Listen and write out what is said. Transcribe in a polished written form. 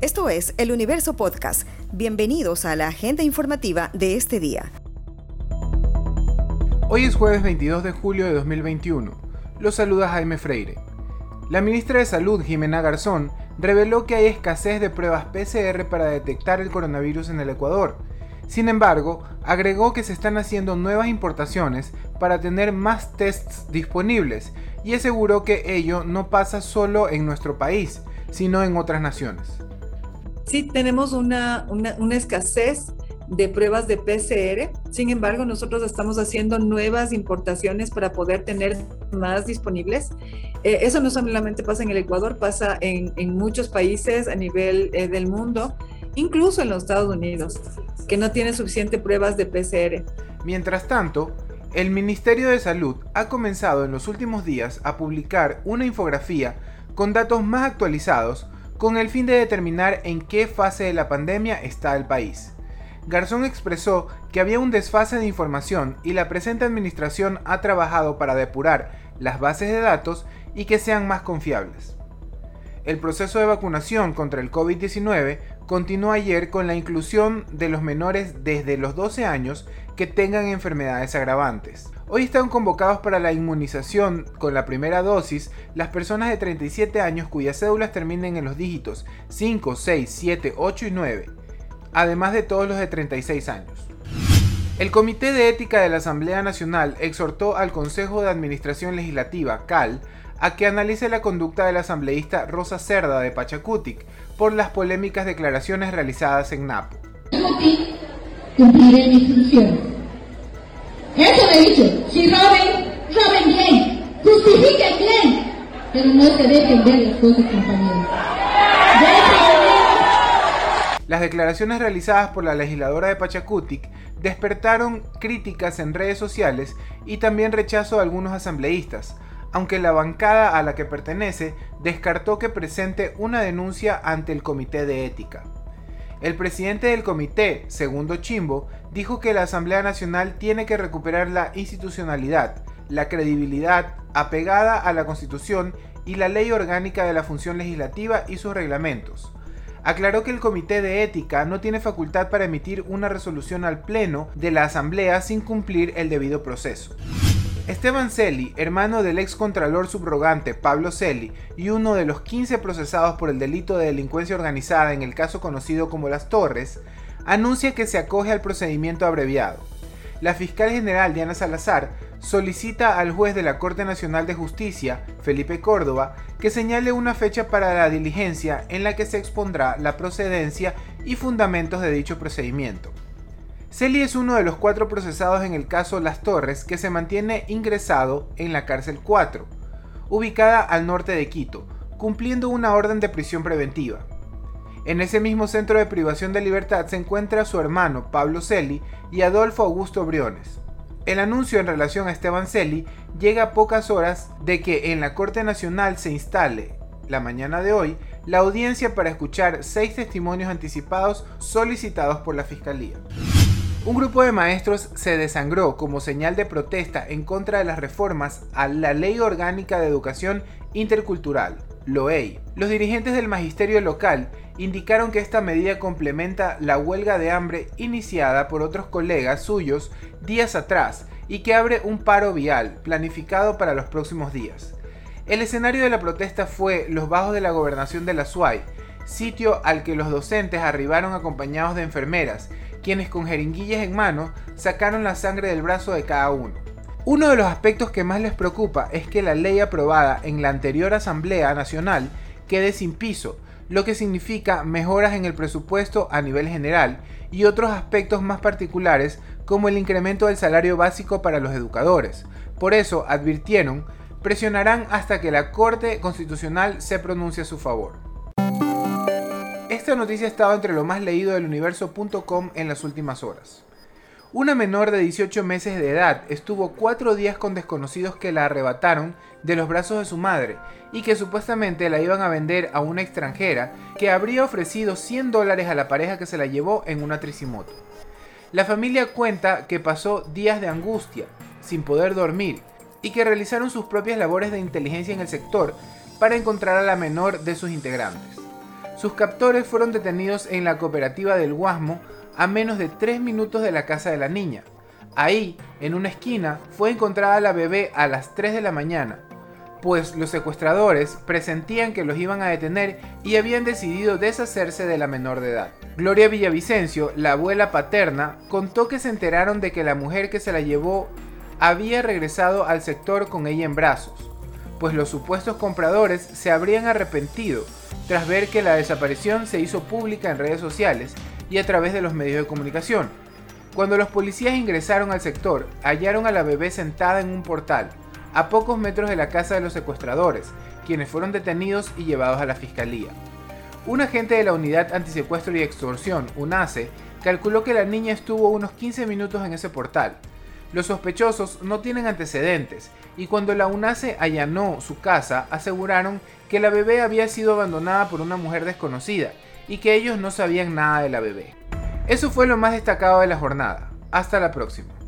Esto es El Universo Podcast. Bienvenidos a la agenda informativa de este día. Hoy es jueves 22 de julio de 2021. Los saluda Jaime Freire. La ministra de Salud, Jimena Garzón, reveló que hay escasez de pruebas PCR para detectar el coronavirus en el Ecuador. Sin embargo, agregó que se están haciendo nuevas importaciones para tener más tests disponibles y aseguró que ello no pasa solo en nuestro país, sino en otras naciones. Sí, tenemos una escasez de pruebas de PCR. Sin embargo, nosotros estamos haciendo nuevas importaciones para poder tener más disponibles. Eso no solamente pasa en el Ecuador, pasa en muchos países a nivel del mundo, incluso en los Estados Unidos, que no tienen suficiente pruebas de PCR. Mientras tanto, el Ministerio de Salud ha comenzado en los últimos días a publicar una infografía con datos más actualizados con el fin de determinar en qué fase de la pandemia está el país. Garzón expresó que había un desfase de información y la presente administración ha trabajado para depurar las bases de datos y que sean más confiables. El proceso de vacunación contra el COVID-19 continuó ayer con la inclusión de los menores desde los 12 años que tengan enfermedades agravantes. Hoy están convocados para la inmunización con la primera dosis las personas de 37 años cuyas cédulas terminen en los dígitos 5, 6, 7, 8 y 9, además de todos los de 36 años. El Comité de Ética de la Asamblea Nacional exhortó al Consejo de Administración Legislativa, CAL, a que analice la conducta del asambleísta Rosa Cerda de Pachacutic por las polémicas declaraciones realizadas en Napo. Cumpliré mi función. Eso le he dicho. Si roben bien, justifiquen bien, pero no se dejen ver las cosas, compañeros. Las declaraciones realizadas por la legisladora de Pachacutic despertaron críticas en redes sociales y también rechazo de algunos asambleístas, aunque la bancada a la que pertenece descartó que presente una denuncia ante el Comité de Ética. El presidente del comité, Segundo Chimbo, dijo que la Asamblea Nacional tiene que recuperar la institucionalidad, la credibilidad apegada a la Constitución y la Ley Orgánica de la Función Legislativa y sus reglamentos. Aclaró que el Comité de Ética no tiene facultad para emitir una resolución al Pleno de la Asamblea sin cumplir el debido proceso. Esteban Celi, hermano del ex contralor subrogante Pablo Celi y uno de los 15 procesados por el delito de delincuencia organizada en el caso conocido como Las Torres, anuncia que se acoge al procedimiento abreviado. La fiscal general Diana Salazar solicita al juez de la Corte Nacional de Justicia, Felipe Córdoba, que señale una fecha para la diligencia en la que se expondrá la procedencia y fundamentos de dicho procedimiento. Celi es uno de los 4 procesados en el caso Las Torres que se mantiene ingresado en la cárcel 4, ubicada al norte de Quito, cumpliendo una orden de prisión preventiva. En ese mismo centro de privación de libertad se encuentra su hermano Pablo Celi y Adolfo Augusto Briones. El anuncio en relación a Esteban Celi llega a pocas horas de que en la Corte Nacional se instale, la mañana de hoy, la audiencia para escuchar 6 testimonios anticipados solicitados por la Fiscalía. Un grupo de maestros se desangró como señal de protesta en contra de las reformas a la Ley Orgánica de Educación Intercultural, LOEI. Los dirigentes del magisterio local indicaron que esta medida complementa la huelga de hambre iniciada por otros colegas suyos días atrás y que abre un paro vial planificado para los próximos días. El escenario de la protesta fue los bajos de la gobernación de la SUAY, sitio al que los docentes arribaron acompañados de enfermeras, quienes con jeringuillas en mano sacaron la sangre del brazo de cada uno. Uno de los aspectos que más les preocupa es que la ley aprobada en la anterior Asamblea Nacional quede sin piso, lo que significa mejoras en el presupuesto a nivel general y otros aspectos más particulares como el incremento del salario básico para los educadores. Por eso, advirtieron, presionarán hasta que la Corte Constitucional se pronuncie a su favor. Esta noticia ha estado entre lo más leído del universo.com en las últimas horas. Una menor de 18 meses de edad estuvo 4 días con desconocidos que la arrebataron de los brazos de su madre y que supuestamente la iban a vender a una extranjera que habría ofrecido $100 a la pareja que se la llevó en una tricimoto. La familia cuenta que pasó días de angustia, sin poder dormir, y que realizaron sus propias labores de inteligencia en el sector para encontrar a la menor de sus integrantes. Sus captores fueron detenidos en la cooperativa del Guasmo, a menos de 3 minutos de la casa de la niña. Ahí, en una esquina, fue encontrada la bebé a las 3 de la mañana, pues los secuestradores presentían que los iban a detener y habían decidido deshacerse de la menor de edad. Gloria Villavicencio, la abuela paterna, contó que se enteraron de que la mujer que se la llevó había regresado al sector con ella en brazos, pues los supuestos compradores se habrían arrepentido tras ver que la desaparición se hizo pública en redes sociales y a través de los medios de comunicación. Cuando los policías ingresaron al sector, hallaron a la bebé sentada en un portal, a pocos metros de la casa de los secuestradores, quienes fueron detenidos y llevados a la fiscalía. Un agente de la Unidad Antisecuestro y Extorsión, UNASE, calculó que la niña estuvo unos 15 minutos en ese portal. Los sospechosos no tienen antecedentes y cuando la UNASE allanó su casa aseguraron que la bebé había sido abandonada por una mujer desconocida y que ellos no sabían nada de la bebé. Eso fue lo más destacado de la jornada. Hasta la próxima.